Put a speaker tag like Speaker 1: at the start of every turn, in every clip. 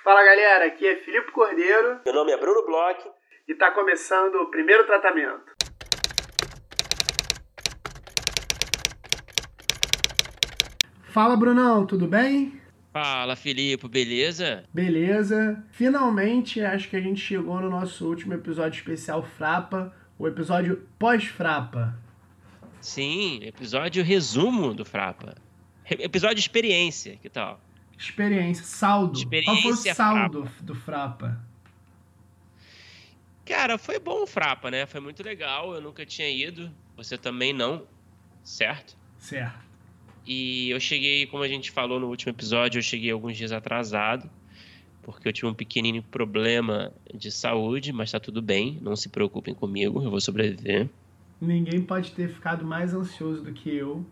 Speaker 1: Fala galera, aqui é Filipe Cordeiro.
Speaker 2: Meu nome é Bruno Bloch.
Speaker 1: E tá começando o primeiro tratamento. Fala Brunão, tudo bem?
Speaker 3: Fala Filipe, beleza?
Speaker 1: Beleza. Finalmente acho que a gente chegou no nosso último episódio especial Frapa, o episódio pós-Frapa.
Speaker 3: Sim, episódio resumo do Frapa. Episódio experiência, que tal?
Speaker 1: Experiência, saldo. Qual foi o saldo
Speaker 3: Frapa
Speaker 1: do Frapa?
Speaker 3: Cara, foi bom o Frapa, né? Foi muito legal, eu nunca tinha ido. Você também não, certo?
Speaker 1: Certo.
Speaker 3: E eu cheguei, como a gente falou no último episódio, eu cheguei alguns dias atrasado, porque eu tive um pequenino problema de saúde, mas tá tudo bem, não se preocupem comigo, eu vou sobreviver.
Speaker 1: Ninguém pode ter ficado mais ansioso do que eu.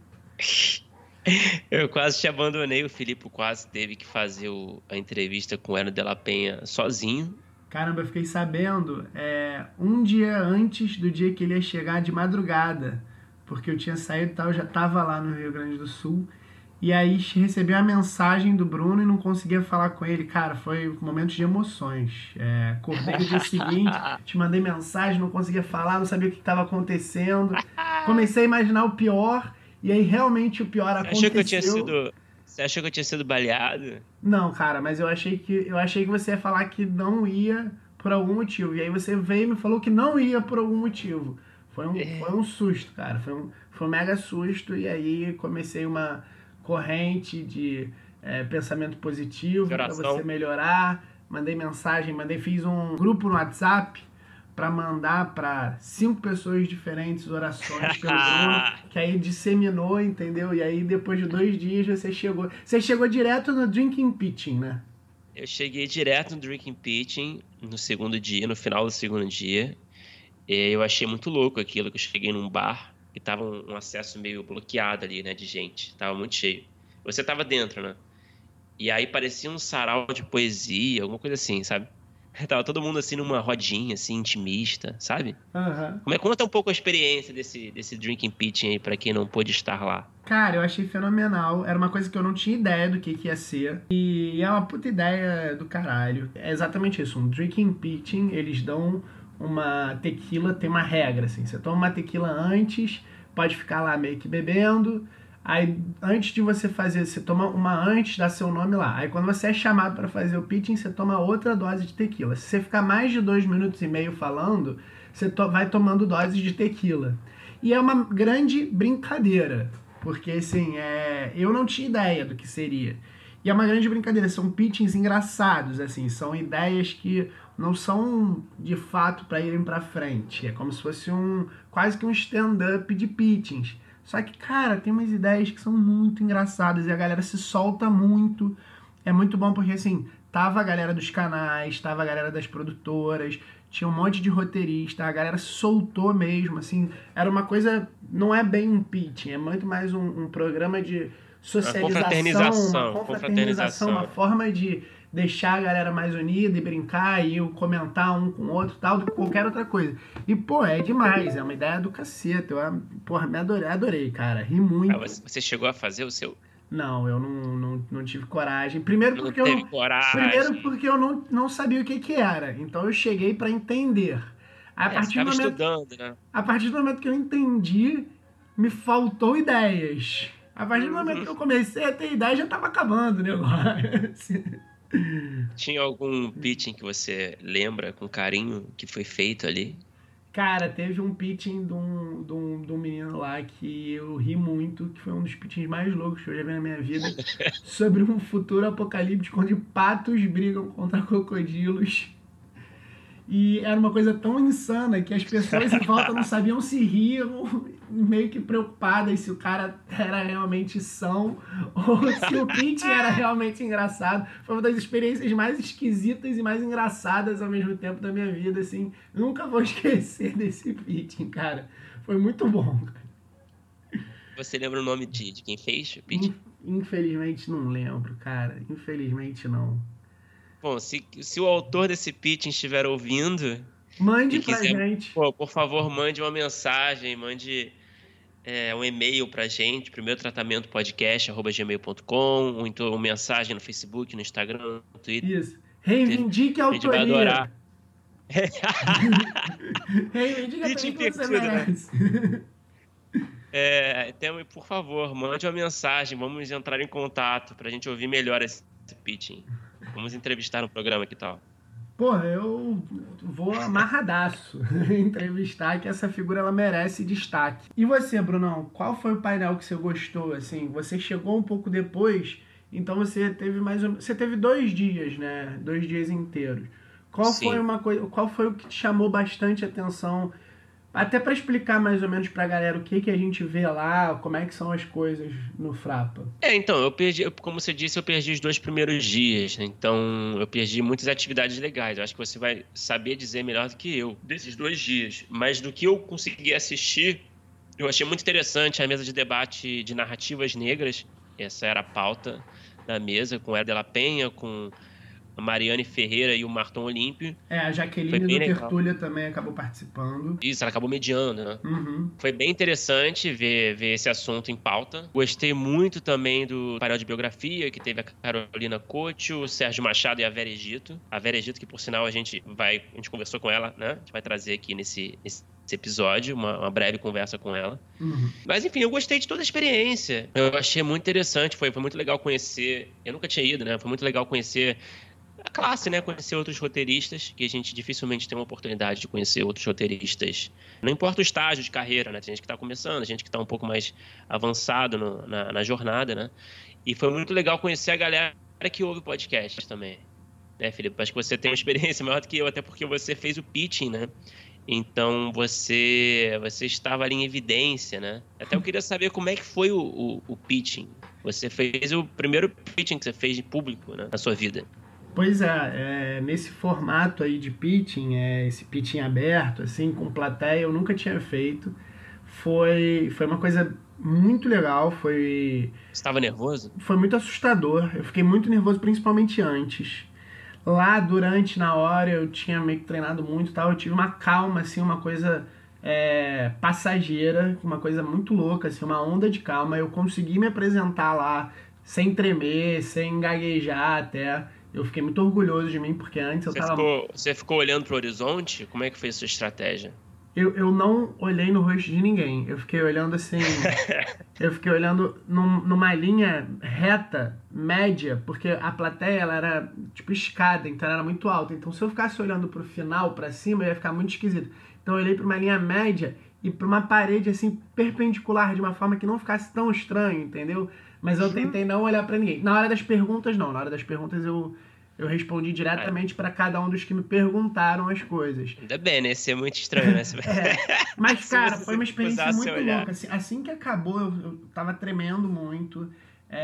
Speaker 3: Eu quase te abandonei, o Filipe quase teve que fazer a entrevista com o Hélio de la Penha sozinho.
Speaker 1: Caramba, eu fiquei sabendo um dia antes do dia que ele ia chegar de madrugada, porque eu tinha saído e tal, eu já tava lá no Rio Grande do Sul, e aí recebi uma mensagem do Bruno e não conseguia falar com ele. Cara, foi um momento de emoções. Acordei no dia seguinte, te mandei mensagem, não conseguia falar, não sabia o que estava acontecendo. Comecei a imaginar o pior, e aí realmente o pior aconteceu.
Speaker 3: Você achou que eu tinha sido baleado?
Speaker 1: Não, cara, mas eu achei que você ia falar que não ia por algum motivo. E aí você veio e me falou que não ia por algum motivo. Foi um susto, cara. Foi um mega susto. E aí comecei uma corrente de pensamento positivo para você melhorar. Mandei mensagem, fiz um grupo no WhatsApp para mandar para 5 pessoas diferentes orações pelo Bruno, que aí disseminou, entendeu? E aí depois de 2 dias você chegou. Você chegou direto no Drinking Pitching, né?
Speaker 3: Eu cheguei direto no Drinking Pitching no segundo dia, no final do segundo dia. E eu achei muito louco aquilo, que eu cheguei num bar e tava um acesso meio bloqueado ali, né, de gente. Tava muito cheio. Você tava dentro, né? E aí parecia um sarau de poesia, alguma coisa assim, sabe? Tava todo mundo assim numa rodinha, assim, intimista, sabe?
Speaker 1: Uhum.
Speaker 3: Conta um pouco a experiência desse Drinking Pitching aí pra quem não pôde estar lá.
Speaker 1: Cara, eu achei fenomenal. Era uma coisa que eu não tinha ideia do que ia ser. E é uma puta ideia do caralho. É exatamente isso, um Drinking Pitching. Eles dão uma tequila, tem uma regra, assim. Você toma uma tequila antes, pode ficar lá meio que bebendo. Aí, antes de você fazer, você toma uma antes, dá seu nome lá. Aí, quando você é chamado para fazer o pitching, você toma outra dose de tequila. Se você ficar mais de 2 minutos e meio falando, você vai tomando doses de tequila. E é uma grande brincadeira, porque, assim, eu não tinha ideia do que seria. E é uma grande brincadeira, são pitchings engraçados, assim, são ideias que não são, de fato, para irem para frente. É como se fosse quase que um stand-up de pitchings. Só que, cara, tem umas ideias que são muito engraçadas e a galera se solta muito. É muito bom porque, assim, tava a galera dos canais, tava a galera das produtoras, tinha um monte de roteirista, a galera se soltou mesmo, assim. Era uma coisa, não é bem um pitching, é muito mais um programa de socialização, uma confraternização, uma forma de deixar a galera mais unida e brincar e comentar um com o outro, tal, do que qualquer outra coisa. E, pô, é demais, é uma ideia do cacete. Me adorei, cara, ri muito.
Speaker 3: Você chegou a fazer o seu?
Speaker 1: Não, eu não tive coragem. Primeiro porque eu não sabia o que era. Então eu cheguei pra entender.
Speaker 3: Estudando, né?
Speaker 1: A partir do momento que eu entendi, me faltou ideias. A partir do momento que eu comecei a ter ideia, já tava acabando o negócio.
Speaker 3: Tinha algum pitching que você lembra com carinho que foi feito ali?
Speaker 1: Cara, teve um pitching de um menino lá que eu ri muito, que foi um dos pitchings mais loucos que eu já vi na minha vida, sobre um futuro apocalíptico onde patos brigam contra crocodilos. E era uma coisa tão insana que as pessoas em volta não sabiam se rir, meio que preocupadas se o cara era realmente são ou se o pitch era realmente engraçado. Foi uma das experiências mais esquisitas e mais engraçadas ao mesmo tempo da minha vida, assim. Nunca vou esquecer desse pitching, cara. Foi muito bom.
Speaker 3: Você lembra o nome de quem fez o pitching?
Speaker 1: Infelizmente não lembro, cara. Infelizmente não.
Speaker 3: Bom, se o autor desse pitching estiver ouvindo...
Speaker 1: Mande pra gente.
Speaker 3: Pô, por favor, mande uma mensagem, mande um e-mail pra gente, primeirotratamentopodcast@gmail.com, ou então uma mensagem no Facebook, no Instagram, no Twitter.
Speaker 1: Isso. Reivindique a
Speaker 3: A gente vai
Speaker 1: autoria.
Speaker 3: adorar.
Speaker 1: Reivindique a
Speaker 3: Pitching
Speaker 1: que você
Speaker 3: perdido, né?
Speaker 1: merece.
Speaker 3: Por favor, mande uma mensagem, vamos entrar em contato pra gente ouvir melhor esse pitching. Vamos entrevistar no programa, que tal?
Speaker 1: Porra, eu vou amarradaço entrevistar, que essa figura ela merece destaque. E você, Brunão, qual foi o painel que você gostou? Assim, você chegou um pouco depois, então você teve você teve 2 dias, né? 2 dias inteiros.
Speaker 3: Sim.
Speaker 1: Qual foi o que te chamou bastante atenção? Até para explicar mais ou menos pra galera o que que a gente vê lá, como é que são as coisas no Frapa.
Speaker 3: Então, como você disse, eu perdi os 2 primeiros dias, né? Então, eu perdi muitas atividades legais. Eu acho que você vai saber dizer melhor do que eu desses 2 dias. Mas do que eu consegui assistir, eu achei muito interessante a mesa de debate de narrativas negras. Essa era a pauta da mesa, com Héder de la Penha, com a Mariane Ferreira e o Marton Olímpio.
Speaker 1: A
Speaker 3: Foi
Speaker 1: Jaqueline
Speaker 3: bem
Speaker 1: do
Speaker 3: legal.
Speaker 1: Tertúlia também acabou participando.
Speaker 3: Isso, ela acabou mediando, né?
Speaker 1: Uhum.
Speaker 3: Foi bem interessante ver esse assunto em pauta. Gostei muito também do painel de biografia, que teve a Carolina Couto, o Sérgio Machado e a Vera Egito. A Vera Egito, que por sinal a gente conversou com ela, né? A gente vai trazer aqui nesse episódio, uma breve conversa com ela.
Speaker 1: Uhum.
Speaker 3: Mas enfim, eu gostei de toda a experiência. Eu achei muito interessante, foi muito legal conhecer. Eu nunca tinha ido, né? Foi muito legal conhecer a classe, né? Conhecer outros roteiristas, que a gente dificilmente tem uma oportunidade de conhecer outros roteiristas. Não importa o estágio de carreira, né? Tem gente que está começando, gente que está um pouco mais avançado na jornada, né? E foi muito legal conhecer a galera que ouve podcast também. Né, Felipe? Acho que você tem uma experiência maior do que eu, até porque você fez o pitching, né? Então você estava ali em evidência, né? Até eu queria saber como é que foi o pitching. Você fez o primeiro pitching que você fez de público, né, na sua vida.
Speaker 1: Pois nesse formato aí de pitching, esse pitching aberto, assim, com plateia, eu nunca tinha feito. Foi uma coisa muito legal,
Speaker 3: Você estava nervoso?
Speaker 1: foi muito assustador. Eu fiquei muito nervoso, principalmente antes. Lá, durante, na hora, eu tinha meio que treinado muito e tal, eu tive uma calma, assim, uma coisa passageira, uma coisa muito louca, assim, uma onda de calma. Eu consegui me apresentar lá sem tremer, sem gaguejar até. Eu fiquei muito orgulhoso de mim, porque antes eu tava...
Speaker 3: Você ficou olhando pro horizonte? Como é que foi a sua estratégia?
Speaker 1: Eu não olhei no rosto de ninguém. Eu fiquei olhando assim... Eu fiquei olhando numa linha reta, média, porque a plateia ela era tipo escada, então ela era muito alta. Então se eu ficasse olhando pro final, pra cima, ia ficar muito esquisito. Então eu olhei pra uma linha média e pra uma parede assim perpendicular, de uma forma que não ficasse tão estranho, entendeu? Mas eu tentei não olhar pra ninguém. Na hora das perguntas, não. Na hora das perguntas eu respondi diretamente pra cada um dos que me perguntaram as coisas.
Speaker 3: Ainda bem, né? Isso é muito estranho, né?
Speaker 1: Mas, cara,
Speaker 3: Se
Speaker 1: foi uma
Speaker 3: você
Speaker 1: experiência
Speaker 3: usasse
Speaker 1: muito
Speaker 3: olhar.
Speaker 1: louca. Assim que acabou, eu tava tremendo muito.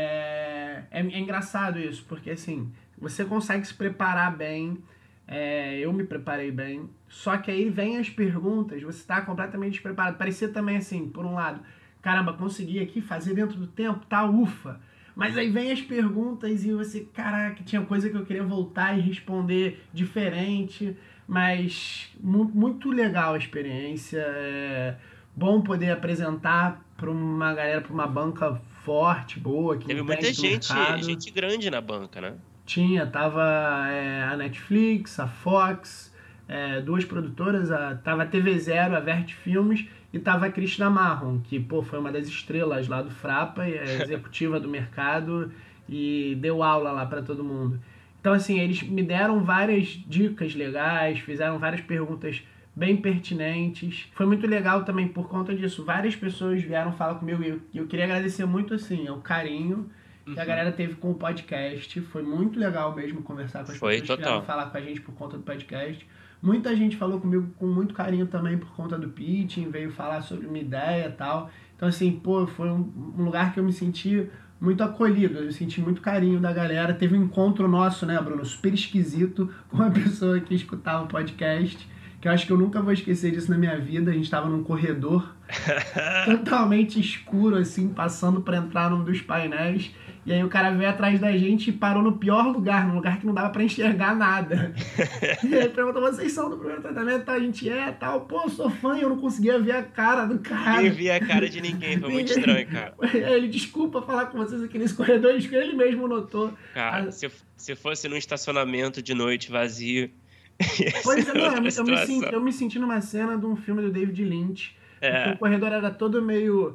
Speaker 1: É engraçado isso, porque assim, você consegue se preparar bem. Eu me preparei bem. Só que aí vem as perguntas, você tá completamente despreparado. Parecia também assim, por um lado, caramba, consegui aqui fazer dentro do tempo, tá, ufa. Mas aí vem as perguntas e você, caraca, tinha coisa que eu queria voltar e responder diferente. Mas muito legal a experiência. É bom poder apresentar para uma galera, para uma banca forte, boa, que
Speaker 3: Teve muita
Speaker 1: entende do mercado.
Speaker 3: gente grande na banca, né?
Speaker 1: Tava a Netflix, a Fox, 2 produtoras, tava a TV Zero, a Vert Filmes, e tava a Krishna Marron, que pô, foi uma das estrelas lá do Frapa, executiva do mercado, e deu aula lá para todo mundo. Então assim, eles me deram várias dicas legais, fizeram várias perguntas bem pertinentes. Foi muito legal também por conta disso. Várias pessoas vieram falar comigo e eu queria agradecer muito assim, o carinho que a galera teve com o podcast. Foi muito legal mesmo conversar com as
Speaker 3: Foi,
Speaker 1: pessoas que vieram
Speaker 3: total.
Speaker 1: falar com a gente por conta do podcast. Muita gente falou comigo com muito carinho também por conta do pitching, veio falar sobre uma ideia e tal. Então assim, pô, foi um lugar que eu me senti muito acolhido, eu senti muito carinho da galera. Teve um encontro nosso, né, Bruno, super esquisito com uma pessoa que escutava o podcast. que eu acho que eu nunca vou esquecer disso na minha vida. A gente estava num corredor totalmente escuro, assim, passando para entrar num dos painéis. E aí o cara veio atrás da gente e parou no pior lugar, num lugar que não dava para enxergar nada. E aí perguntou, vocês são do primeiro tratamento? Tá, a gente tal. Pô, eu sou fã e eu não conseguia ver a cara do cara.
Speaker 3: Ninguém via a cara de ninguém, foi muito estranho, cara.
Speaker 1: Ele, desculpa falar com vocês aqui nesse corredor, isso que ele mesmo notou.
Speaker 3: Cara, se fosse num estacionamento de noite vazio...
Speaker 1: Pois é, não, eu me senti numa cena de um filme do David Lynch. Porque o corredor era todo meio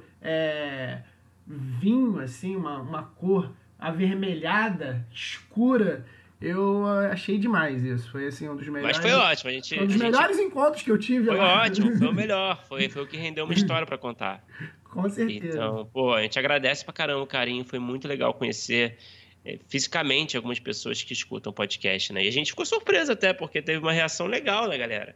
Speaker 1: vinho, assim, uma cor avermelhada, escura. Eu achei demais isso. Foi assim um dos melhores.
Speaker 3: Mas foi ótimo,
Speaker 1: um dos melhores encontros que eu tive.
Speaker 3: Foi ótimo, foi o melhor. Foi o que rendeu uma história pra contar.
Speaker 1: Com certeza.
Speaker 3: Então, pô, a gente agradece pra caramba o carinho. Foi muito legal conhecer fisicamente algumas pessoas que escutam o podcast, né? E a gente ficou surpreso até, porque teve uma reação legal, né, galera?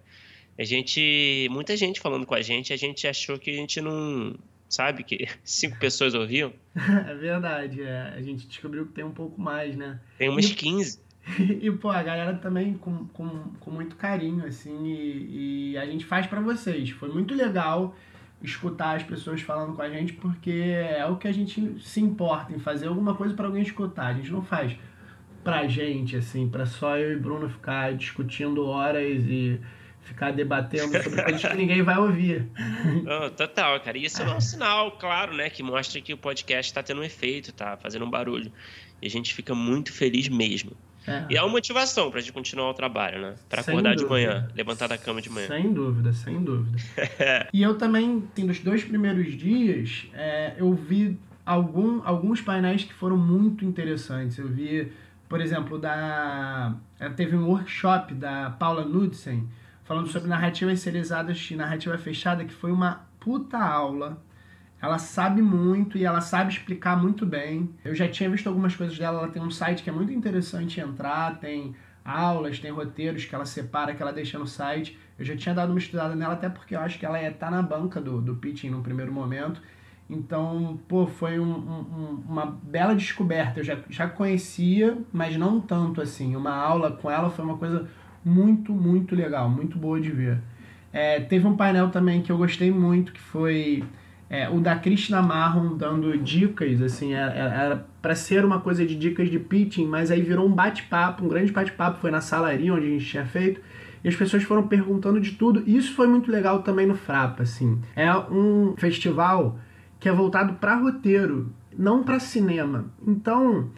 Speaker 3: Muita gente falando com a gente achou que a gente não... Sabe, que 5 pessoas ouviam.
Speaker 1: É verdade, a gente descobriu que tem um pouco mais, né?
Speaker 3: Tem umas 15.
Speaker 1: E, pô, a galera também com muito carinho, assim, e a gente faz pra vocês. Foi muito legal escutar as pessoas falando com a gente, porque é o que a gente se importa em fazer alguma coisa pra alguém escutar. A gente não faz pra gente, assim, pra só eu e Bruno ficar discutindo horas e ficar debatendo sobre coisas que ninguém vai ouvir.
Speaker 3: Oh, total, cara. E isso é um sinal, claro, né? Que mostra que o podcast tá tendo um efeito, tá fazendo um barulho. E a gente fica muito feliz mesmo. E é uma motivação pra gente continuar o trabalho, né? Pra acordar de manhã, levantar da cama de manhã.
Speaker 1: Sem dúvida, sem dúvida. E eu também, nos 2 primeiros dias, eu vi alguns painéis que foram muito interessantes. Eu vi, por exemplo, teve um workshop da Paula Knudsen, falando sobre narrativas serializadas e narrativa fechada, que foi uma puta aula. Ela sabe muito e ela sabe explicar muito bem. Eu já tinha visto algumas coisas dela, ela tem um site que é muito interessante entrar, tem aulas, tem roteiros que ela separa, que ela deixa no site. Eu já tinha dado uma estudada nela, até porque eu acho que ela ia estar na banca do pitching no primeiro momento. Então, pô, foi uma bela descoberta. Eu já conhecia, mas não tanto assim. Uma aula com ela foi uma coisa muito, muito legal, muito boa de ver. Teve um painel também que eu gostei muito, que foi o da Krishna Marron dando dicas, assim, era para ser uma coisa de dicas de pitching, mas aí virou um bate-papo, um grande bate-papo, foi na salaria onde a gente tinha feito, e as pessoas foram perguntando de tudo, e isso foi muito legal também no Frapa, assim. É um festival que é voltado para roteiro, não para cinema. Então,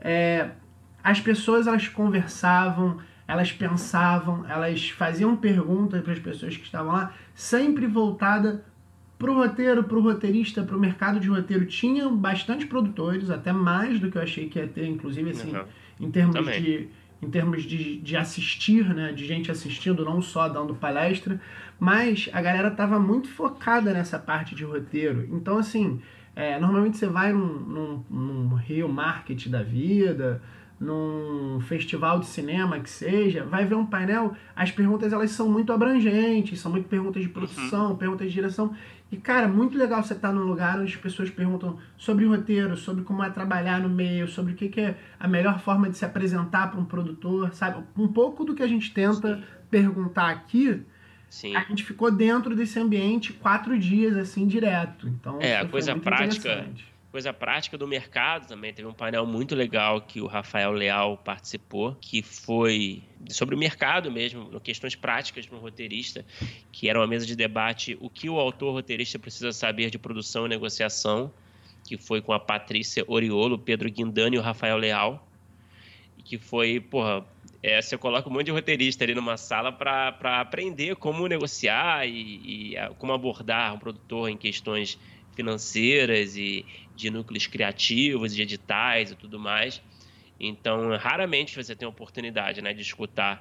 Speaker 1: as pessoas, elas conversavam, elas pensavam, elas faziam perguntas para as pessoas que estavam lá, sempre voltada pro roteiro, pro roteirista, pro mercado de roteiro. Tinha bastante produtores, até mais do que eu achei que ia ter, inclusive, assim, em termos de assistir, né, de gente assistindo, não só dando palestra, mas a galera tava muito focada nessa parte de roteiro. Então, assim, normalmente você vai num Rio Market da vida, num festival de cinema que seja, vai ver um painel, as perguntas, elas são muito abrangentes, são muito perguntas de produção, perguntas de direção, e cara, muito legal você estar num lugar onde as pessoas perguntam sobre roteiro, sobre como é trabalhar no meio, sobre o que é a melhor forma de se apresentar para um produtor, sabe? Um pouco do que a gente tenta perguntar aqui. Sim. A gente ficou dentro desse ambiente 4 dias, assim, direto. Então,
Speaker 3: a coisa prática do mercado também. Teve um painel muito legal que o Rafael Leal participou, que foi sobre o mercado mesmo, questões práticas para um roteirista, que era uma mesa de debate, o que o autor roteirista precisa saber de produção e negociação, que foi com a Patrícia Oriolo, Pedro Guindani e o Rafael Leal, e que foi, você coloca um monte de roteirista ali numa sala para aprender como negociar e como abordar um produtor em questões financeiras e de núcleos criativos, de editais e tudo mais. Então, raramente você tem a oportunidade, né, de escutar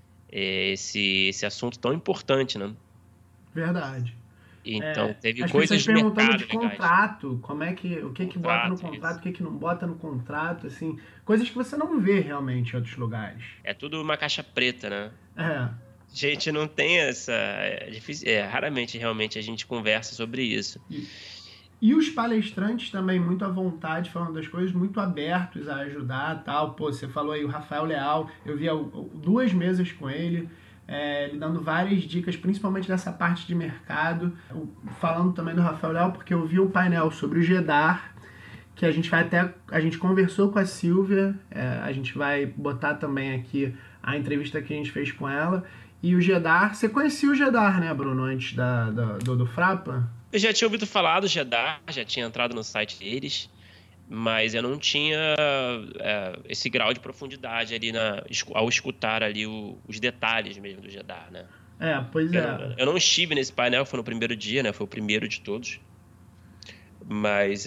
Speaker 3: esse assunto tão importante, né?
Speaker 1: Verdade.
Speaker 3: Então, teve
Speaker 1: as
Speaker 3: coisas
Speaker 1: de mercado de
Speaker 3: legais.
Speaker 1: Contrato, o que bota no contrato, o que não bota no contrato, assim, coisas que você não vê realmente em outros lugares.
Speaker 3: É tudo uma caixa preta, né?
Speaker 1: A
Speaker 3: gente não tem essa... raramente, realmente, a gente conversa sobre isso.
Speaker 1: E os palestrantes também muito à vontade, falando das coisas, muito abertos a ajudar, tal. Pô, você falou aí o Rafael Leal, eu vi 2 mesas com ele, ele dando várias dicas, principalmente dessa parte de mercado. Falando também do Rafael Leal, porque eu vi um painel sobre o Gedar, que a gente conversou com a Silvia, a gente vai botar também aqui a entrevista que a gente fez com ela. E o Gedar, você conhecia o Gedar, né, Bruno, antes do Frapa?
Speaker 3: Eu já tinha ouvido falar do Gedar, já tinha entrado no site deles, mas eu não tinha esse grau de profundidade ali ao escutar ali os detalhes mesmo do Gedar, né?
Speaker 1: Pois é.
Speaker 3: Eu não estive nesse painel, foi no primeiro dia, né? Foi o primeiro de todos. Mas,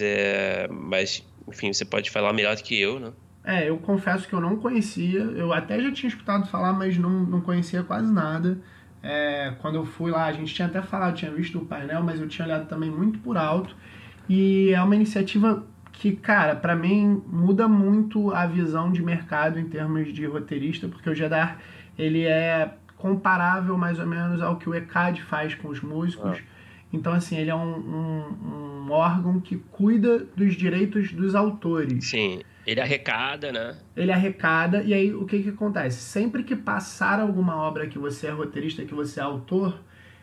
Speaker 3: enfim, você pode falar melhor do que eu, né?
Speaker 1: Eu confesso que eu não conhecia. Eu até já tinha escutado falar, mas não conhecia quase nada. Quando eu fui lá, a gente tinha até falado, tinha visto o painel, mas eu tinha olhado também muito por alto. E é uma iniciativa que, cara, pra mim muda muito a visão de mercado em termos de roteirista, porque o Gedar, ele é comparável mais ou menos ao que o ECAD faz com os músicos. Então, assim, ele é um órgão que cuida dos direitos dos autores.
Speaker 3: Sim, ele arrecada, né?
Speaker 1: Ele arrecada, e aí o que acontece? Sempre que passar alguma obra que você é roteirista, que você é autor,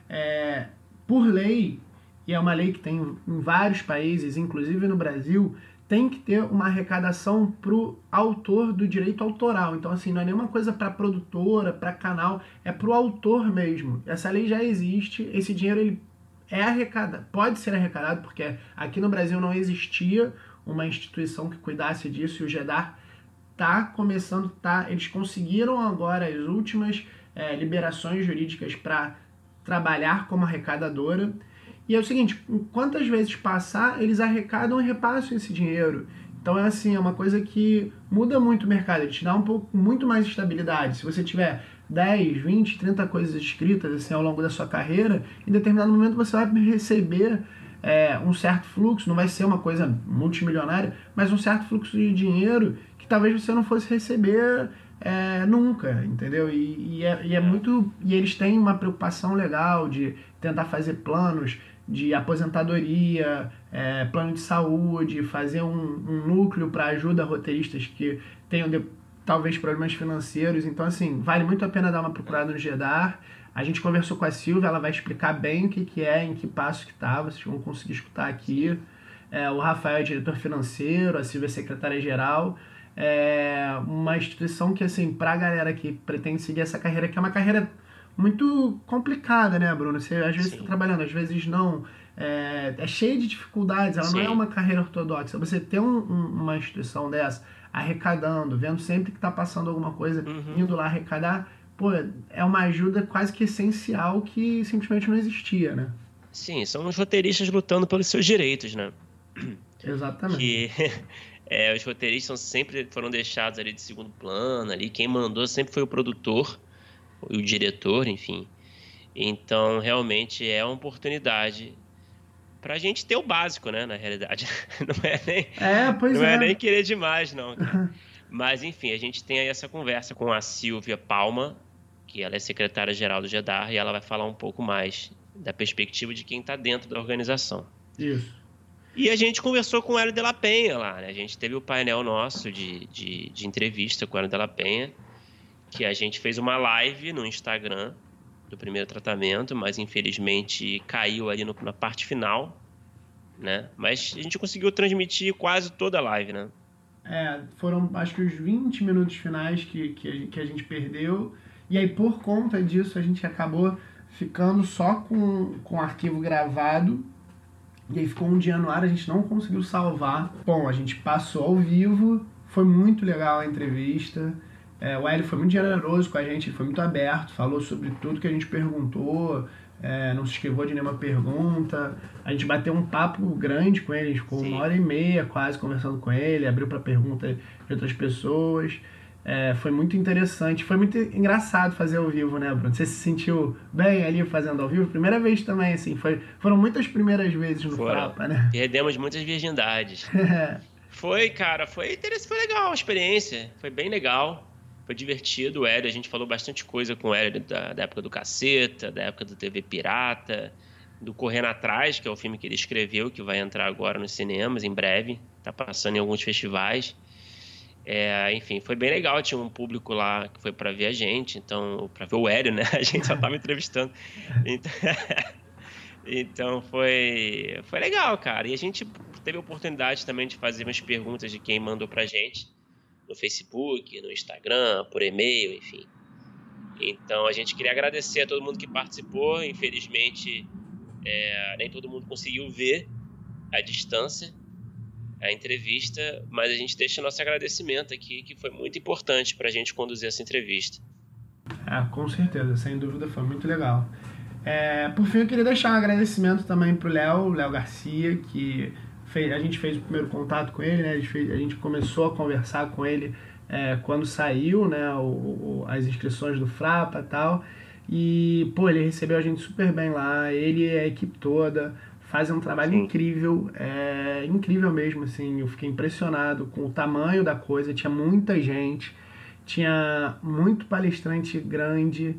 Speaker 1: por lei, e é uma lei que tem em vários países, inclusive no Brasil, tem que ter uma arrecadação pro autor do direito autoral. Então, assim, não é nenhuma coisa para produtora, para canal, é pro autor mesmo. Essa lei já existe, esse dinheiro ele pode ser arrecadado, porque aqui no Brasil não existia uma instituição que cuidasse disso, e o Gedar está começando, eles conseguiram agora as últimas liberações jurídicas para trabalhar como arrecadadora. E é o seguinte, quantas vezes passar, eles arrecadam e repassam esse dinheiro. Então é uma coisa que muda muito o mercado, ele te dá muito mais estabilidade. Se você tiver 10, 20, 30 coisas escritas assim, ao longo da sua carreira, em determinado momento você vai receber um certo fluxo, não vai ser uma coisa multimilionária, mas um certo fluxo de dinheiro que talvez você não fosse receber nunca, entendeu? E eles têm uma preocupação legal de tentar fazer planos de aposentadoria, plano de saúde, fazer um núcleo para ajuda a roteiristas que tenham talvez problemas financeiros. Então, assim, vale muito a pena dar uma procurada no Gedar. A gente conversou com a Silvia, ela vai explicar bem o que é, em que passo que tá, vocês vão conseguir escutar aqui. O Rafael é diretor financeiro, a Silvia é secretária-geral. Uma instituição que, assim, pra galera que pretende seguir essa carreira, que é uma carreira muito complicada, né, Bruno? Você às vezes está trabalhando, às vezes não. É cheia de dificuldades, ela não é uma carreira ortodoxa. Você ter uma instituição dessa, arrecadando, vendo sempre que está passando alguma coisa, indo lá arrecadar, é uma ajuda quase que essencial que simplesmente não existia, né?
Speaker 3: Sim, são os roteiristas lutando pelos seus direitos, né?
Speaker 1: Exatamente.
Speaker 3: Os roteiristas sempre foram deixados ali de segundo plano, ali quem mandou sempre foi o produtor, o diretor, enfim. Então, realmente é uma oportunidade pra gente ter o básico, né, na realidade. Não é nem querer demais, não, cara. Mas, enfim, a gente tem aí essa conversa com a Silvia Palma, que ela é secretária-geral do Gedar, e ela vai falar um pouco mais da perspectiva de quem está dentro da organização.
Speaker 1: Isso.
Speaker 3: E a gente conversou com o Hélio de la Penha lá, né? A gente teve o painel nosso de entrevista com o Hélio de la Penha, que a gente fez uma live no Instagram do primeiro tratamento, mas infelizmente caiu ali na parte final, né? Mas a gente conseguiu transmitir quase toda a live, né?
Speaker 1: Foram acho que os 20 minutos finais que a gente perdeu, e aí por conta disso a gente acabou ficando só com o arquivo gravado, e aí ficou um dia no ar, a gente não conseguiu salvar. Bom, a gente passou ao vivo, foi muito legal a entrevista. O Hélio foi muito generoso com a gente, ele foi muito aberto, falou sobre tudo que a gente perguntou, não se esquivou de nenhuma pergunta. A gente bateu um papo grande com ele, a gente ficou 1h30 quase conversando com ele, abriu para pergunta de outras pessoas. Foi muito interessante, foi muito engraçado fazer ao vivo, né, Bruno? Você se sentiu bem ali fazendo ao vivo? Primeira vez também, assim, foram muitas primeiras vezes no Frapa, né?
Speaker 3: Perdemos muitas virgindades. Foi, cara, foi interessante, foi legal a experiência, foi bem legal. Foi divertido, o Hélio, a gente falou bastante coisa com o Hélio da época do Caceta, da época do TV Pirata, do Correndo Atrás, que é o filme que ele escreveu, que vai entrar agora nos cinemas em breve, tá passando em alguns festivais. Enfim, foi bem legal. Tinha um público lá que foi para ver a gente, então, para ver o Hélio, né? A gente só tava entrevistando. Então, então foi legal, cara. E a gente teve a oportunidade também de fazer umas perguntas de quem mandou pra gente no Facebook, no Instagram, por e-mail, enfim. Então a gente queria agradecer a todo mundo que participou. Infelizmente, nem todo mundo conseguiu ver à distância a entrevista, mas a gente deixa nosso agradecimento aqui, que foi muito importante pra gente conduzir essa entrevista.
Speaker 1: Com certeza, sem dúvida foi muito legal. Por fim, eu queria deixar um agradecimento também pro Léo Garcia, que a gente fez o primeiro contato com ele, né? A gente começou a conversar com ele quando saiu, né, as inscrições do Frapa e tal. E, pô, ele recebeu a gente super bem lá, ele e a equipe toda fazem um trabalho incrível, incrível mesmo, assim. Eu fiquei impressionado com o tamanho da coisa, tinha muita gente, tinha muito palestrante grande,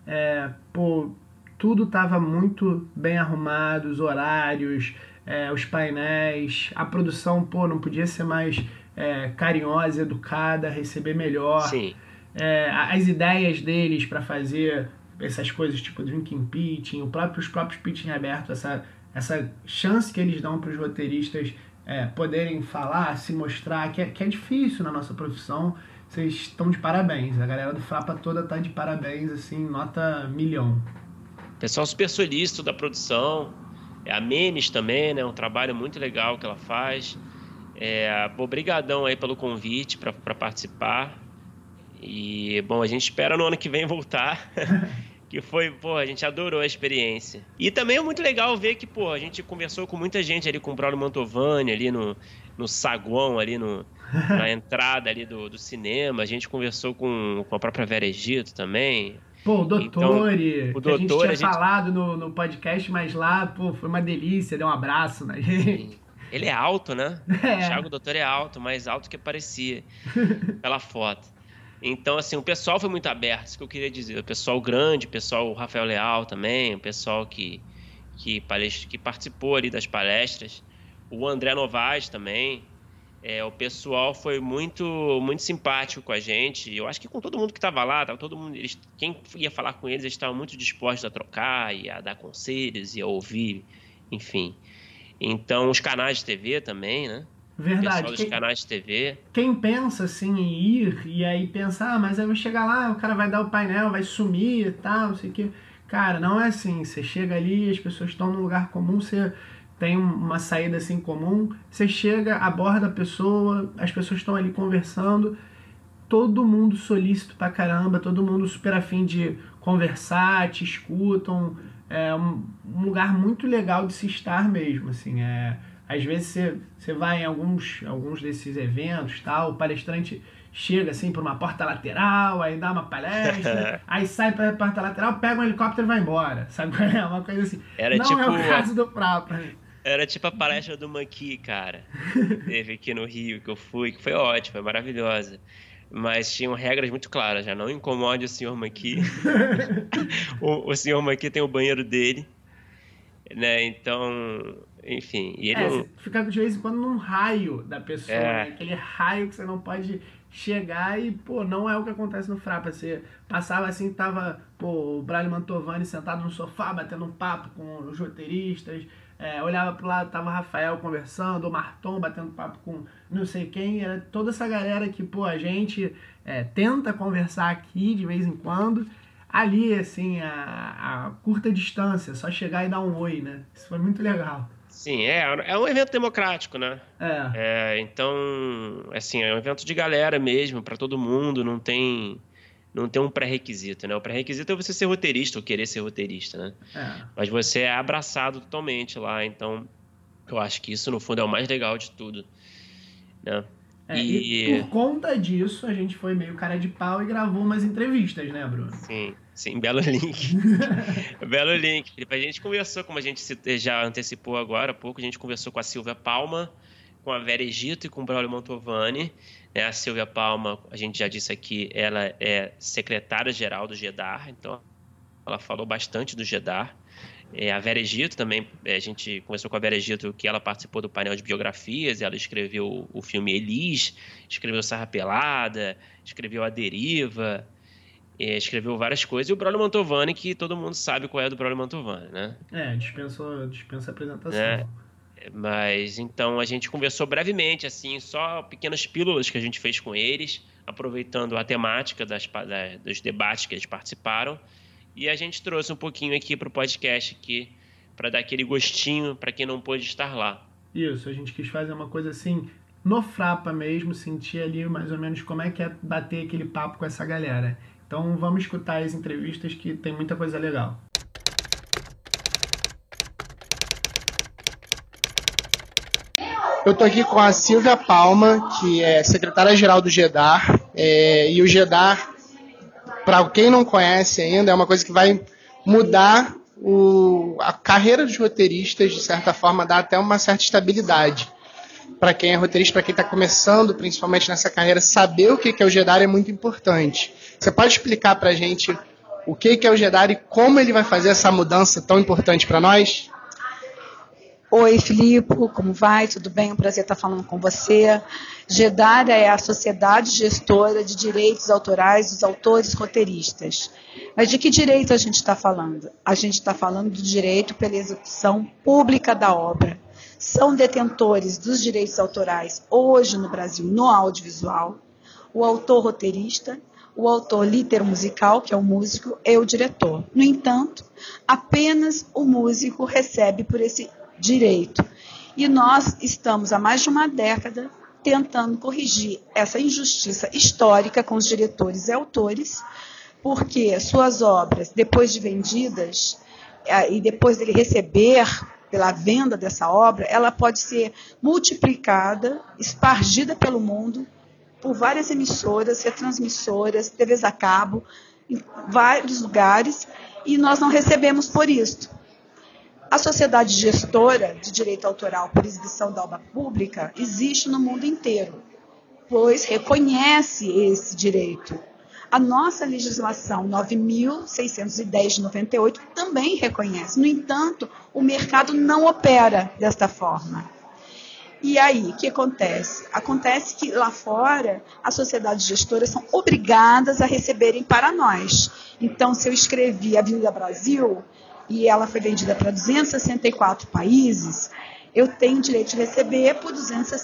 Speaker 1: tudo estava muito bem arrumado, os horários, os painéis, a produção, não podia ser mais carinhosa, educada, receber melhor.
Speaker 3: Sim.
Speaker 1: As ideias deles para fazer essas coisas tipo drinking pitching, os próprios pitching abertos, essa chance que eles dão para os roteiristas poderem falar, se mostrar, que é difícil na nossa profissão. Vocês estão de parabéns, a galera do Frapa toda tá de parabéns, assim, nota 1.000.000.
Speaker 3: Pessoal super solícito da produção, a Menes também, né, um trabalho muito legal que ela faz. Obrigadão aí pelo convite para participar. E, bom, a gente espera no ano que vem voltar. Que foi, a gente adorou a experiência. E também é muito legal ver que, a gente conversou com muita gente ali, com o Braulio Mantovani, ali no saguão, ali na entrada ali do cinema. A gente conversou com a própria Vera Egito também.
Speaker 1: O Dottore,
Speaker 3: então,
Speaker 1: que a gente tinha falado no podcast, mas lá, foi uma delícia, deu um abraço na gente.
Speaker 3: Ele é alto, né? O Thiago Dottore é alto, mais alto que parecia pela foto. Então, assim, o pessoal foi muito aberto, isso que eu queria dizer. O pessoal grande, o pessoal, o Rafael Leal também, o pessoal que participou ali das palestras. O André Novaes também. O pessoal foi muito, muito simpático com a gente. Eu acho que com todo mundo que estava lá, todo mundo, quem ia falar com eles estavam muito dispostos a trocar e a dar conselhos e a ouvir, enfim. Então, os canais de TV também, né?
Speaker 1: Verdade.
Speaker 3: O pessoal dos canais de TV.
Speaker 1: Quem pensa assim em ir e aí pensa, mas aí eu vou chegar lá, o cara vai dar o painel, vai sumir e tal, não sei o que. Cara, não é assim. Você chega ali, as pessoas estão num lugar comum, você tem uma saída assim comum, você chega, aborda a pessoa, as pessoas estão ali conversando, todo mundo solícito pra caramba, todo mundo super afim de conversar, te escutam. É um lugar muito legal de se estar mesmo, assim. Às vezes você vai em alguns desses eventos, tal, o palestrante chega assim por uma porta lateral, aí dá uma palestra, aí sai pela porta lateral, pega um helicóptero e vai embora, sabe? É uma coisa assim. Não é o caso do Frapa.
Speaker 3: Era tipo a palestra do Monkey, cara. Teve aqui no Rio, que eu fui, que foi ótima, foi maravilhosa. Mas tinham regras muito claras, já não incomode o Sr. Monkey. O Sr. Monkey tem o banheiro dele, né? Então, enfim. E ele
Speaker 1: fica de vez em quando num raio da pessoa, né? Aquele raio que você não pode chegar e, não é o que acontece no Frapa. Você passava assim, tava, o Braulio Mantovani sentado no sofá, batendo um papo com os roteiristas. Olhava pro lado, tava o Rafael conversando, o Marton batendo papo com não sei quem. Era toda essa galera que, a gente tenta conversar aqui de vez em quando. Ali, assim, a curta distância, só chegar e dar um oi, né? Isso foi muito legal.
Speaker 3: Sim, é um evento democrático, né? Então, assim, é um evento de galera mesmo, para todo mundo, não tem um pré-requisito, né? O pré-requisito é você ser roteirista ou querer ser roteirista, né? Mas você é abraçado totalmente lá, então eu acho que isso, no fundo, é o mais legal de tudo, né?
Speaker 1: E por conta disso, a gente foi meio cara de pau e gravou umas entrevistas, né, Bruno?
Speaker 3: Sim, belo link. Belo link. A gente conversou, como a gente já antecipou agora há pouco, a gente conversou com a Silvia Palma, com a Vera Egito e com o Braulio Mantovani. A Silvia Palma, a gente já disse aqui, ela é secretária-geral do GEDAR, então ela falou bastante do GEDAR. A Vera Egito também, a gente conversou com a Vera Egito, que ela participou do painel de biografias, ela escreveu o filme Elis, escreveu Sarra Pelada, escreveu A Deriva, escreveu várias coisas, e o Braulio Mantovani, que todo mundo sabe qual é do Braulio Mantovani, né?
Speaker 1: Dispensa apresentação.
Speaker 3: Né? Mas, então, a gente conversou brevemente, assim, só pequenas pílulas que a gente fez com eles, aproveitando a temática dos debates que eles participaram, e a gente trouxe um pouquinho aqui para o podcast aqui, para dar aquele gostinho para quem não pôde estar lá.
Speaker 1: Isso, a gente quis fazer uma coisa assim, no Frapa mesmo, sentir ali mais ou menos como é que é bater aquele papo com essa galera. Então vamos escutar as entrevistas que tem muita coisa legal. Eu estou aqui com a Silvia Palma, que é secretária-geral do GEDAR, e o GEDAR, para quem não conhece ainda, é uma coisa que vai mudar a carreira dos roteiristas, de certa forma, dá até uma certa estabilidade. Para quem é roteirista, para quem está começando, principalmente nessa carreira, saber o que é o GEDAR é muito importante. Você pode explicar para a gente o que é o GEDAR e como ele vai fazer essa mudança tão importante para nós?
Speaker 2: Oi, Filipe, como vai? Tudo bem? Um prazer estar falando com você. GEDAR é a Sociedade Gestora de Direitos Autorais dos Autores Roteiristas. Mas de que direito a gente está falando? A gente está falando do direito pela execução pública da obra. São detentores dos direitos autorais hoje no Brasil no audiovisual o autor roteirista, o autor literomusical, que é o músico, e o diretor. No entanto, apenas o músico recebe por esse direito. E nós estamos há mais de uma década tentando corrigir essa injustiça histórica com os diretores e autores, porque suas obras, depois de vendidas e depois dele receber pela venda dessa obra, ela pode ser multiplicada, espargida pelo mundo, por várias emissoras, retransmissoras, TVs a cabo, em vários lugares, e nós não recebemos por isso. A sociedade gestora de direito autoral por exibição da obra pública existe no mundo inteiro, pois reconhece esse direito. A nossa legislação 9.610 de 98 também reconhece. No entanto, o mercado não opera desta forma. E aí, o que acontece? Acontece que lá fora, as sociedades gestoras são obrigadas a receberem para nós. Então, se eu escrevi Avenida Brasil e ela foi vendida para 264 países, eu tenho direito de receber por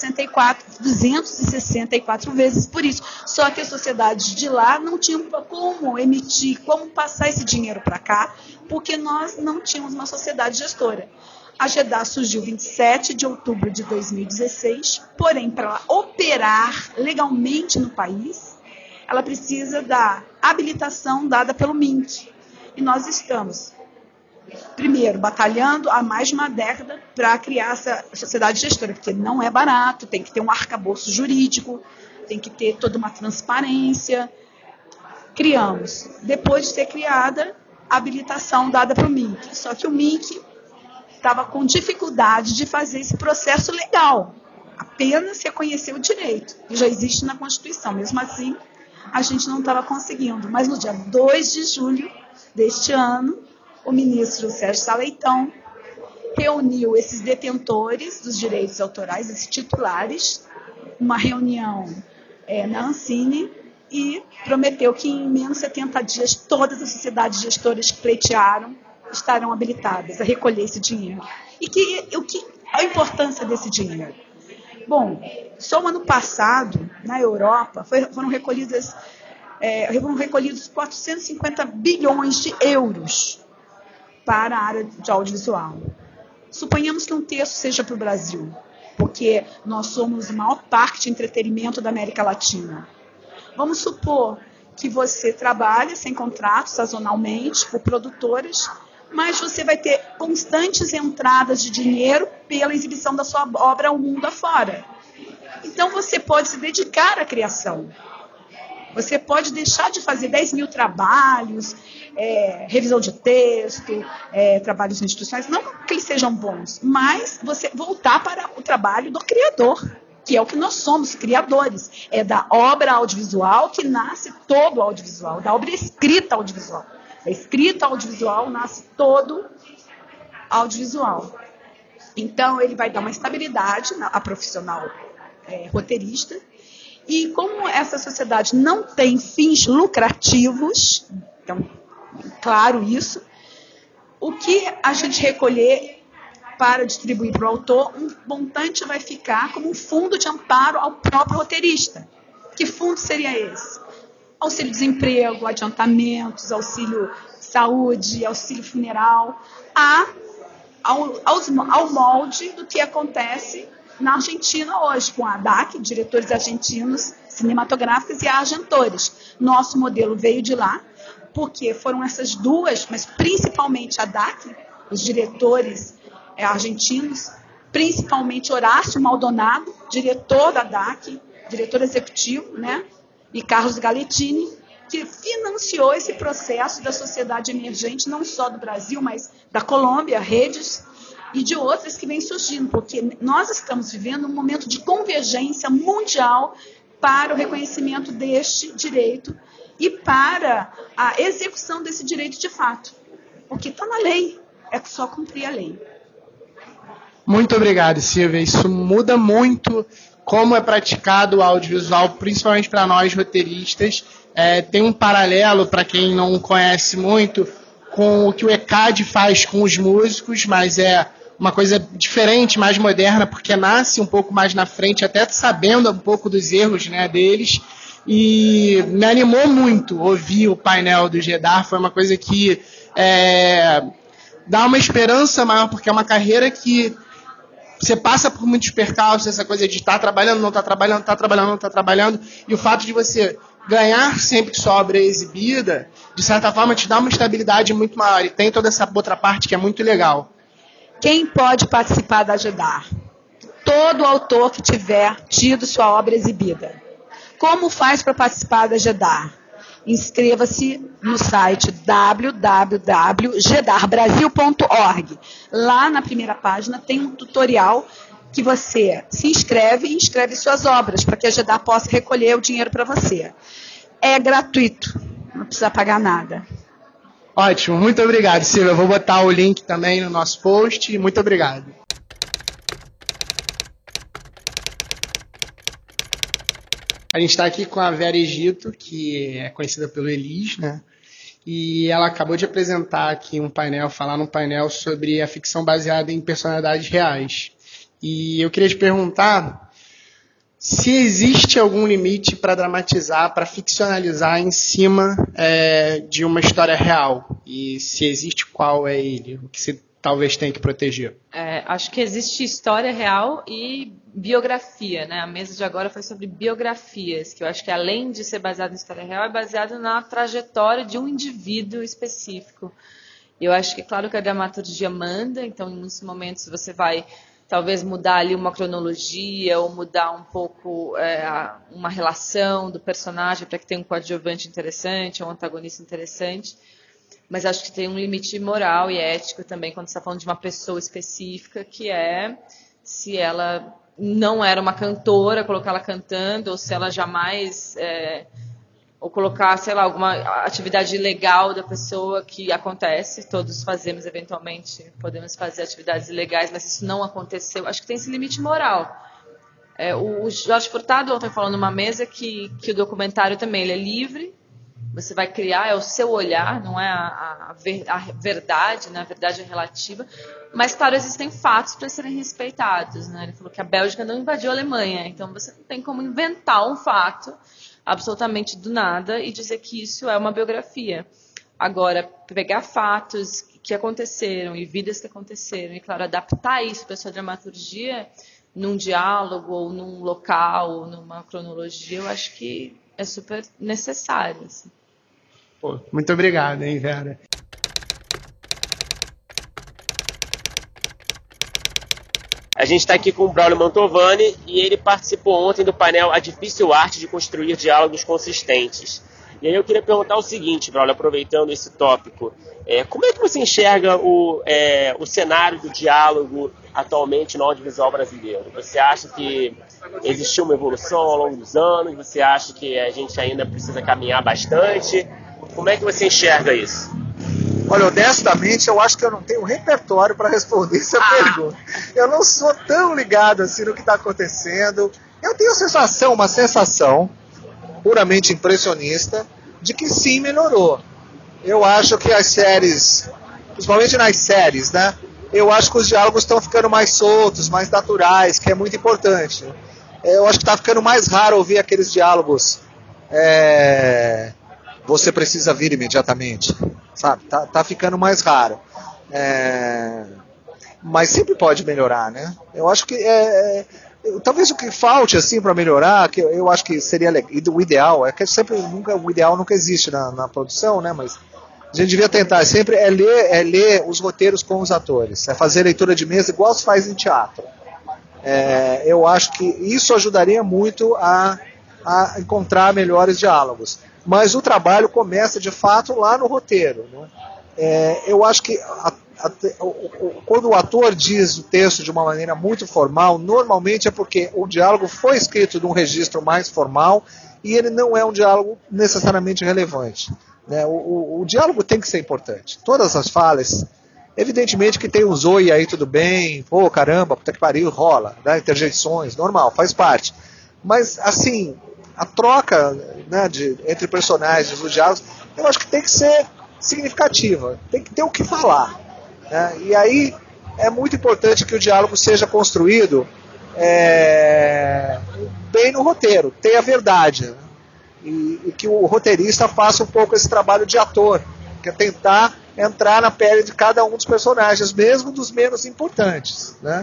Speaker 2: 264 vezes por isso. Só que as sociedades de lá não tinham como emitir, como passar esse dinheiro para cá, porque nós não tínhamos uma sociedade gestora. A GEDAR surgiu 27 de outubro de 2016, porém, para ela operar legalmente no país, ela precisa da habilitação dada pelo MINC. E nós estamos, primeiro, batalhando há mais de uma década para criar essa sociedade gestora, porque não é barato, tem que ter um arcabouço jurídico, tem que ter toda uma transparência. Criamos. Depois de ser criada, a habilitação dada para o MINC. Só que o MINC estava com dificuldade de fazer esse processo legal, apenas reconhecer o direito, que já existe na Constituição. Mesmo assim, a gente não estava conseguindo. Mas no dia 2 de julho deste ano, o ministro Sérgio Sá Leitão reuniu esses detentores dos direitos autorais, esses titulares, uma reunião na Ancine, e prometeu que em menos de 70 dias todas as sociedades gestoras que pleitearam estarão habilitadas a recolher esse dinheiro. E a importância desse dinheiro? Bom, só o ano passado, na Europa, foram recolhidos 450 bilhões de euros para a área de audiovisual. Suponhamos que um terço seja para o Brasil, porque nós somos o maior parque de entretenimento da América Latina. Vamos supor que você trabalha sem contrato, sazonalmente, por produtoras, mas você vai ter constantes entradas de dinheiro pela exibição da sua obra ao mundo afora. Então, você pode se dedicar à criação. Você pode deixar de fazer 10 mil trabalhos, revisão de texto, trabalhos institucionais, não que eles sejam bons, mas você voltar para o trabalho do criador, que é o que nós somos, criadores. É da obra audiovisual que nasce todo o audiovisual, da obra escrita audiovisual. Da escrita audiovisual nasce todo audiovisual. Então, ele vai dar uma estabilidade à profissional roteirista. E como essa sociedade não tem fins lucrativos, então, claro isso, o que a gente recolher para distribuir para o autor, um montante vai ficar como um fundo de amparo ao próprio roteirista. Que fundo seria esse? Auxílio-desemprego, adiantamentos, auxílio saúde, auxílio funeral, ao molde do que acontece na Argentina hoje, com a ADAC, diretores argentinos cinematográficos, e a Argentores. Nosso modelo veio de lá, porque foram essas duas, mas principalmente a ADAC, os diretores argentinos, principalmente Horácio Maldonado, diretor da ADAC, diretor executivo, né? E Carlos Galettini, que financiou esse processo da sociedade emergente, não só do Brasil, mas da Colômbia, redes, e de outras que vêm surgindo, porque nós estamos vivendo um momento de convergência mundial para o reconhecimento deste direito e para a execução desse direito de fato. Porque está na lei, é só cumprir a lei.
Speaker 4: Muito obrigado, Silvia. Isso muda muito como é praticado o audiovisual, principalmente para nós roteiristas. Tem um paralelo, para quem não conhece muito, com o que o ECAD faz com os músicos, mas é uma coisa diferente, mais moderna, porque nasce um pouco mais na frente, até sabendo um pouco dos erros, né, deles. E me animou muito ouvir o painel do GEDAR, foi uma coisa que dá uma esperança maior, porque é uma carreira que você passa por muitos percalços, essa coisa de estar trabalhando, não estar trabalhando, estar trabalhando, não estar trabalhando, e o fato de você ganhar sempre que sua obra é exibida, de certa forma te dá uma estabilidade muito maior, e tem toda essa outra parte que é muito legal.
Speaker 2: Quem pode participar da GEDAR? Todo autor que tiver tido sua obra exibida. Como faz para participar da GEDAR? Inscreva-se no site www.gedarbrasil.org. Lá na primeira página tem um tutorial que você se inscreve e inscreve suas obras, para que a GEDAR possa recolher o dinheiro para você. É gratuito, não precisa pagar nada.
Speaker 4: Ótimo, muito obrigado, Silvia. Eu vou botar o link também no nosso post. Muito obrigado. A gente está aqui com a Vera Egito, que é conhecida pelo Elis, né? E ela acabou de apresentar aqui um painel, falar num painel sobre a ficção baseada em personalidades reais. E eu queria te perguntar se existe algum limite para dramatizar, para ficcionalizar em cima de uma história real. E se existe, qual é ele? O que você talvez tenha que proteger?
Speaker 5: Acho que existe história real e biografia, né? A mesa de agora foi sobre biografias, que eu acho que além de ser baseado em história real, é baseado na trajetória de um indivíduo específico. Eu acho que, claro que a dramaturgia manda, então em muitos momentos você vai talvez mudar ali uma cronologia ou mudar um pouco uma relação do personagem para que tenha um coadjuvante interessante, um antagonista interessante. Mas acho que tem um limite moral e ético também quando você está falando de uma pessoa específica, que é se ela não era uma cantora, colocar ela cantando, ou se ela jamais... ou colocar, sei lá, alguma atividade ilegal da pessoa, que acontece, todos fazemos eventualmente, podemos fazer atividades ilegais, mas isso não aconteceu. Acho que tem esse limite moral. O Jorge Furtado ontem falou numa mesa que o documentário também ele é livre, você vai criar, é o seu olhar, não é a verdade, né? A verdade é relativa, mas, claro, existem fatos para serem respeitados, né? Ele falou que a Bélgica não invadiu a Alemanha, então você não tem como inventar um fato absolutamente do nada e dizer que isso é uma biografia. Agora, pegar fatos que aconteceram e vidas que aconteceram e, claro, adaptar isso para a sua dramaturgia num diálogo ou num local ou numa cronologia, eu acho que é super necessário. Assim.
Speaker 4: Pô, muito obrigado, hein, Vera.
Speaker 3: A gente está aqui com o Braulio Mantovani e ele participou ontem do painel A Difícil Arte de Construir Diálogos Consistentes. E aí eu queria perguntar o seguinte, Braulio, aproveitando esse tópico, como é que você enxerga o cenário do diálogo atualmente no audiovisual brasileiro? Você acha que existiu uma evolução ao longo dos anos? Você acha que a gente ainda precisa caminhar bastante? Como é que você enxerga isso?
Speaker 6: Olha, honestamente, eu acho que eu não tenho repertório para responder essa pergunta. Eu não sou tão ligado assim no que está acontecendo. Eu tenho uma sensação puramente impressionista de que sim, melhorou. Eu acho que as séries, principalmente nas séries, né? Eu acho que os diálogos estão ficando mais soltos, mais naturais, que é muito importante. Eu acho que está ficando mais raro ouvir aqueles diálogos. Você precisa vir imediatamente, sabe? Tá ficando mais raro. Mas sempre pode melhorar, né? Eu acho que talvez o que falte assim para melhorar, que eu acho que seria o ideal, é que o ideal nunca existe na produção, né? Mas a gente devia tentar sempre ler os roteiros com os atores, fazer leitura de mesa igual se faz em teatro. Eu acho que isso ajudaria muito a encontrar melhores diálogos. Mas o trabalho começa de fato lá no roteiro, né? Eu acho que quando o ator diz o texto de uma maneira muito formal, normalmente é porque o diálogo foi escrito num registro mais formal e ele não é um diálogo necessariamente relevante, né? O diálogo tem que ser importante. Todas as falas, evidentemente que tem os oi aí, tudo bem, pô, caramba, puta que pariu, rola, né? Interjeições, normal, faz parte. Mas, assim, a troca, né, entre personagens, os diálogos, eu acho que tem que ser significativa, tem que ter o que falar, né? E aí é muito importante que o diálogo seja construído bem no roteiro, tenha verdade, né? E que o roteirista faça um pouco esse trabalho de ator, que é tentar entrar na pele de cada um dos personagens, mesmo dos menos importantes, né?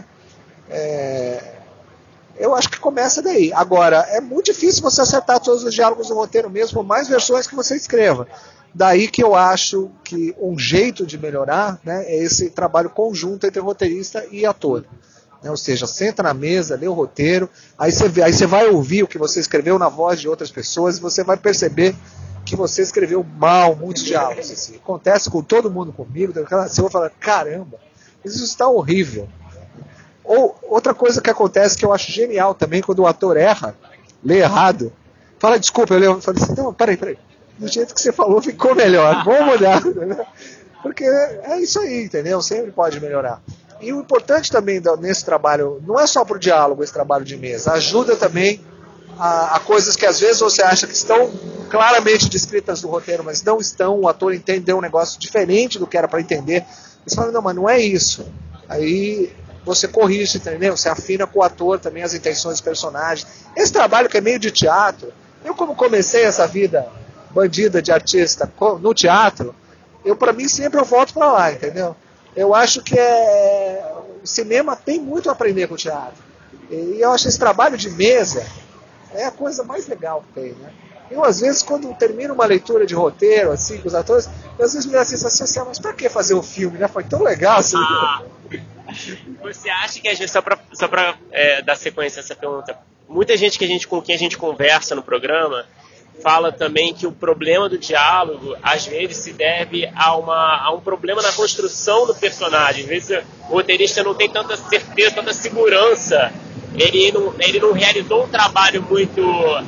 Speaker 6: Eu acho que começa daí. Agora, é muito difícil você acertar todos os diálogos do roteiro mesmo, por mais versões que você escreva. Daí que eu acho que um jeito de melhorar, né, é esse trabalho conjunto entre roteirista e ator. Né? Ou seja, senta na mesa, lê o roteiro, aí você vai ouvir o que você escreveu na voz de outras pessoas e você vai perceber que você escreveu mal muitos diálogos. Assim. Acontece com todo mundo comigo, você vai falar, caramba, isso está horrível. Ou outra coisa que acontece que eu acho genial também, quando o ator erra, lê errado, fala, desculpa, eu falei assim, não, peraí, do jeito que você falou ficou melhor, vamos mudar, porque é isso aí, entendeu? Sempre pode melhorar. E o importante também nesse trabalho, não é só para o diálogo esse trabalho de mesa, ajuda também a coisas que às vezes você acha que estão claramente descritas no roteiro, mas não estão, o ator entendeu um negócio diferente do que era para entender, você fala, não, mas não é isso. Aí você corrige, entendeu? Você afina com o ator também as intenções dos personagens. Esse trabalho que é meio de teatro, eu como comecei essa vida bandida de artista no teatro, para mim sempre eu volto para lá, entendeu? Eu acho que o cinema tem muito a aprender com o teatro. E eu acho esse trabalho de mesa é a coisa mais legal que tem, né? Eu, às vezes, quando termino uma leitura de roteiro, assim, com os atores, às vezes me dá a sensação assim, mas pra que fazer o filme, né? Foi tão legal, assim.
Speaker 3: Você acha que, só pra dar sequência a essa pergunta, muita gente com quem a gente conversa no programa fala também que o problema do diálogo, às vezes, se deve a um problema na construção do personagem. Às vezes, o roteirista não tem tanta certeza, tanta segurança. Ele não realizou um trabalho muito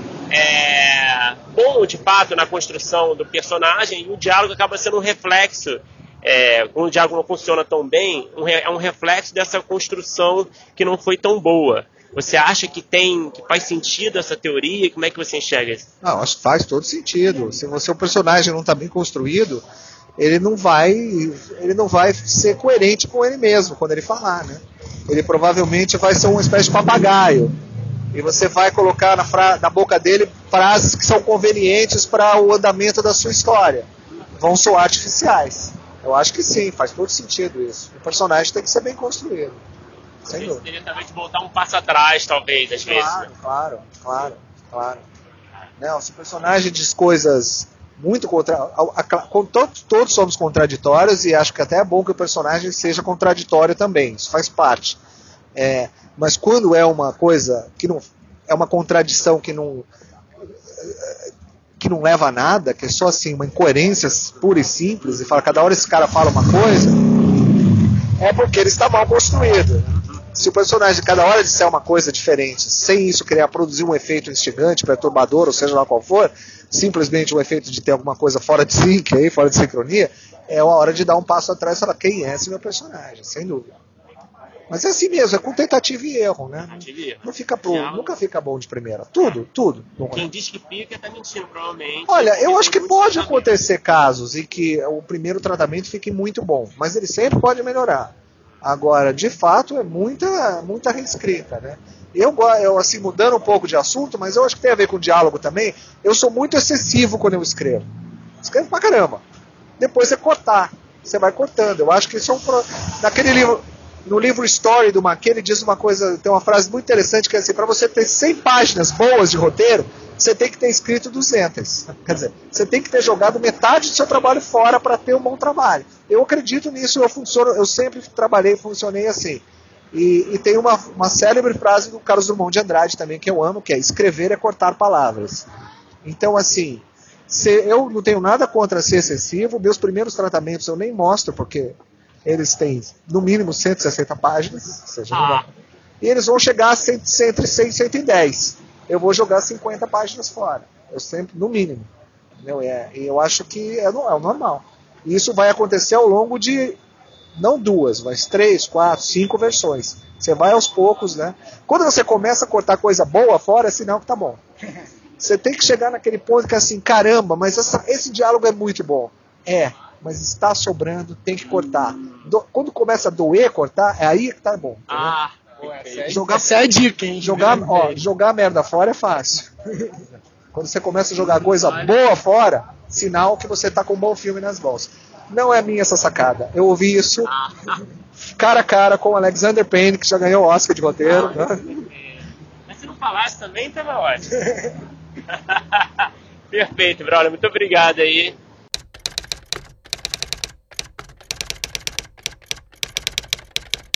Speaker 3: bom, de fato, na construção do personagem, e o diálogo acaba sendo um reflexo. Quando o diálogo não funciona tão bem, é um reflexo dessa construção que não foi tão boa. Você acha que faz sentido essa teoria? Como é que você enxerga isso?
Speaker 6: Não, acho que faz todo sentido. Se o personagem não está bem construído, ele não vai ser coerente com ele mesmo quando ele falar, né? Ele provavelmente vai ser uma espécie de papagaio. E você vai colocar na boca dele frases que são convenientes para o andamento da sua história. Vão soar artificiais. Eu acho que sim, faz todo sentido isso. O personagem tem que ser bem construído. Sem dúvida.
Speaker 3: Teria talvez de voltar um passo atrás, talvez, às vezes.
Speaker 6: Claro. Não, se o personagem diz coisas muito todos somos contraditórios, e acho que até é bom que o personagem seja contraditório também. Isso faz parte. Mas quando é uma coisa que não é uma contradição que não leva a nada, que é só assim uma incoerência pura e simples, e fala, cada hora esse cara fala uma coisa, é porque ele está mal construído. Se o personagem cada hora disser uma coisa diferente, sem isso produzir um efeito instigante, perturbador, ou seja lá qual for, simplesmente um efeito de ter alguma coisa fora de sync, aí, fora de sincronia, é a hora de dar um passo atrás e falar, quem é esse meu personagem, sem dúvida. Mas é assim mesmo, é com tentativa e erro, né? Não fica nunca fica bom de primeira. Tudo.
Speaker 3: Quem diz que pica tá mentindo, provavelmente.
Speaker 6: Olha, eu acho que pode acontecer casos em que o primeiro tratamento fique muito bom, mas ele sempre pode melhorar. Agora, de fato, é muita reescrita, né? Eu, assim, mudando um pouco de assunto, mas eu acho que tem a ver com diálogo também, eu sou muito excessivo quando eu escrevo. Escrevo pra caramba. Depois é cortar. Você vai cortando. Eu acho que isso é naquele livro... No livro Story do McKay, ele diz uma coisa, tem uma frase muito interessante que é assim, para você ter 100 páginas boas de roteiro, você tem que ter escrito 200. Quer dizer, você tem que ter jogado metade do seu trabalho fora para ter um bom trabalho. Eu acredito nisso, eu sempre funcionei assim. E tem uma célebre frase do Carlos Drummond de Andrade também, que eu amo, que é escrever é cortar palavras. Então, assim, eu não tenho nada contra ser excessivo, meus primeiros tratamentos eu nem mostro, porque... eles têm, no mínimo, 160 páginas. Ou seja, e eles vão chegar entre 100 e 110. Eu vou jogar 50 páginas fora. Eu sempre, no mínimo. Entendeu? E eu acho que é o normal. E isso vai acontecer ao longo de, não 2, mas 3, 4, 5 versões. Você vai aos poucos, né? Quando você começa a cortar coisa boa fora, é sinal que tá bom. Você tem que chegar naquele ponto que é assim, caramba, mas esse diálogo é muito bom. Mas está sobrando, tem que cortar. Quando começa a doer cortar, é aí que tá bom.
Speaker 4: Essa é a dica, hein?
Speaker 6: Jogar merda fora é fácil. Quando você começa a jogar coisa boa fora, sinal que você tá com um bom filme nas mãos. Não é minha essa sacada. Eu ouvi isso cara a cara com o Alexander Payne, que já ganhou o Oscar de roteiro.
Speaker 3: Mas se não falasse também, tava ótimo. Perfeito, brother. Muito obrigado aí.